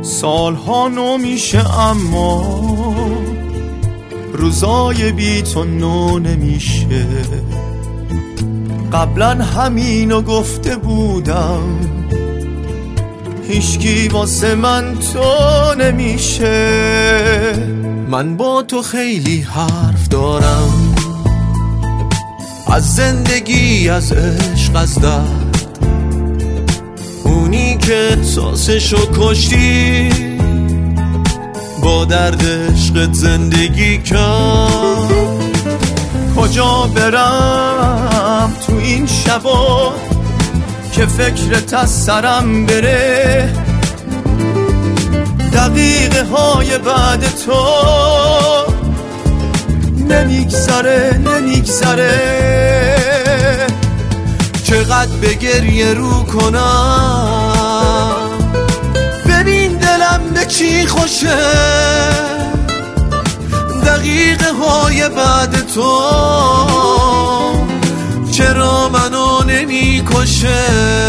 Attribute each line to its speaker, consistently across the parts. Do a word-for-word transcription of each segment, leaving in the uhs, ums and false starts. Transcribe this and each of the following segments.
Speaker 1: سالها نو میشه اما روزای بی تو نو نمیشه. قبلا همینو گفته بودم، هیچکی واسه من تو نمیشه. من با تو خیلی حرف دارم، از زندگی، از عشق، از درد، اونی که احساسشو کشتی با درد عشقت زندگی کرد. کجا برم تو این شبا که فکرت از سرم بره؟ دقیقه های بعد تو نمیگذره نمیگذره. چقدر به گریه رو کنم، ببین دلم به چی خوشه. دقیقه های بعد تو چرا منو نمی کشه؟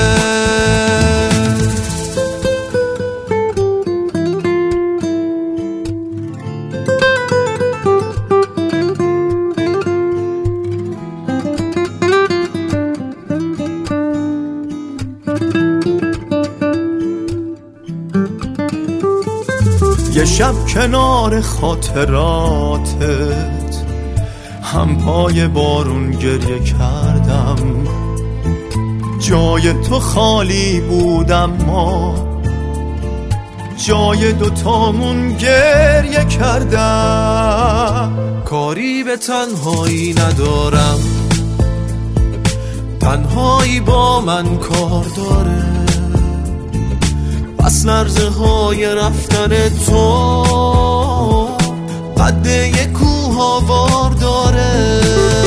Speaker 1: یه شب کنار خاطراتت هم پای بارون گریه کردم. جای تو خالی بودم، ما جای دوتامون گریه کردم. کاری به تنهایی ندارم، تنهایی با من کار داره. پس لرزه های رفتن تو قد یک کوه آوار داره.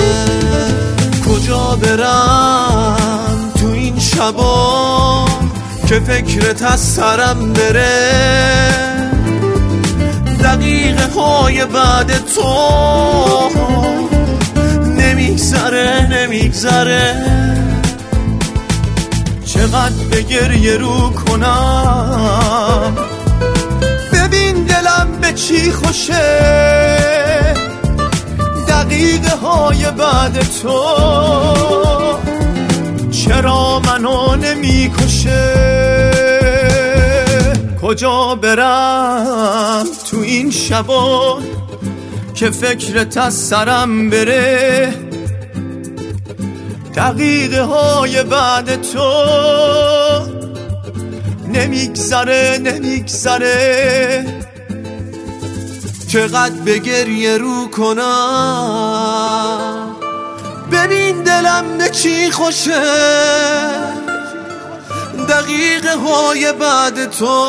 Speaker 1: کجا برم تو این شبا که فکرت از سرم بره؟ دقیقه های بعد تو نمیگذره نمیگذره. چقدر به گریه رو کنم، ببین دلم به چی خوشه. دقیقه های بعد تو چرا منو نمی کشه؟ کجا برم تو این شبا که فکرت از سرم بره؟ دقیقه های بعد تو نمیگذره نمیگذره. چقدر به گریه رو کنم، ببین دلم به چی خوشه. دقیقه های بعد تو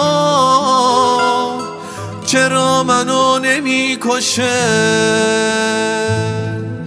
Speaker 1: چرا منو نمی کشه؟